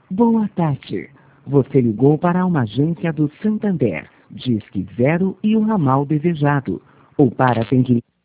Boa tarde. Você ligou para uma agência do Santander. Disque 0 e o ramal desejado. Ou para atendimento.